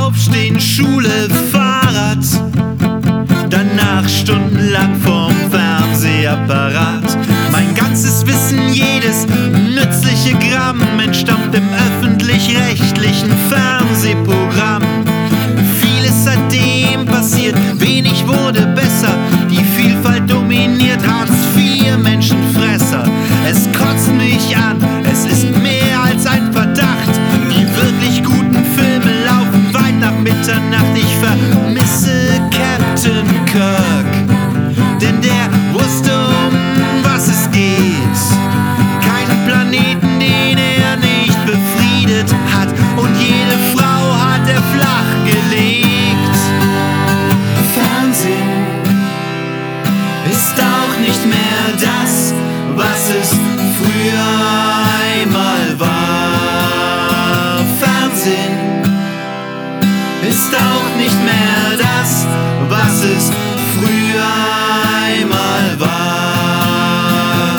Aufstehen, Schule, Fahrrad, danach stundenlang vorm Fernsehapparat. Mein ganzes Wissen, jedes nützliche Gramm entstammt im öffentlich-rechtlichen Fernsehprogramm. Vieles seitdem passiert, wenig wurde besser. Die Vielfalt dominiert, Hartz-IV, Menschenfresser. Es kotzt mich an, es ist mehr als ein Verdacht. Die wirklich guten Filme laufen weit nach Mitternacht. Ich vermisse Captain Kirk, denn der wusste, um was es geht. Keinen Planeten, den er nicht befriedet hat, und jede Frau hat er flach gelegt. Fernsehen ist auch nicht mehr das, was es früher einmal war. Fernsehen ist auch nicht mehr das, was es früher einmal war.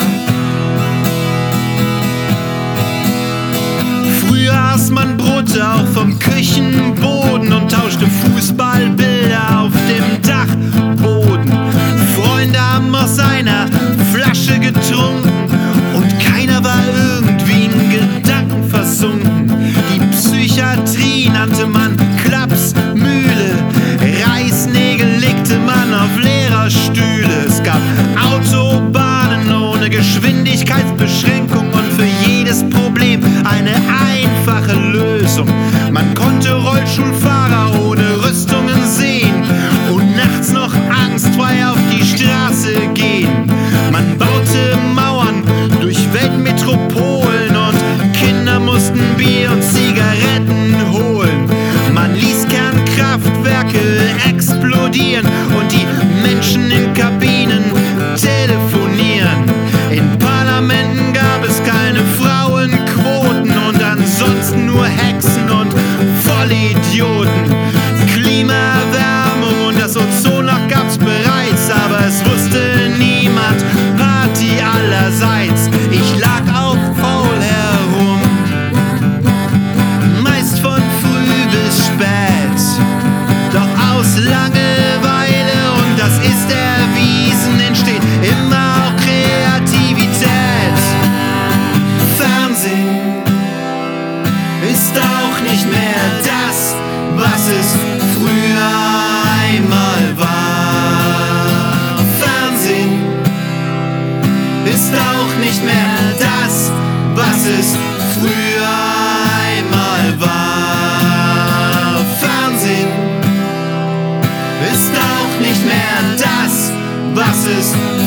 Früher aß man Brote auch vom Küchenboden und tauschte Fußballbilder auf dem Dachboden. Freunde haben aus einer Flasche getrunken und keiner war irgendwie in Gedanken versunken. Die Psychiatrie nannte man Klapsmühle, Reißnägel legte man auf Lehrerstühle. Es gab Autobahnen ohne Geschwindigkeitsbeschränkung und für jedes Problem eine einfache Lösung. Man konnte Rollstuhlfahrer ohne Rüstungen sehen und nachts noch angstfrei auf die Straße gehen. Man baute Mauern durch Weltmetropolen und Kinder mussten Bier und Zigaretten holen. Man ließ Kernkraftwerke explodieren und die Menschen in Kabinen telefonieren. In Parlamenten gab es keine Frauenquoten und ansonsten nur Hexen und Vollidioten. Klimaerwärmung und das Ozonloch gab's bereits, aber es wusste niemand, Party allerseits. Ich lag auf faul herum, meist von früh bis spät, doch aus Langeweile, und das ist erwiesen, entsteht immer auch Kreativität. Fernsehen ist auch nicht mehr das, was es früher einmal war. Fernsehen ist auch nicht mehr das, was es früher einmal war. Fernsehen ist auch nicht mehr das, was es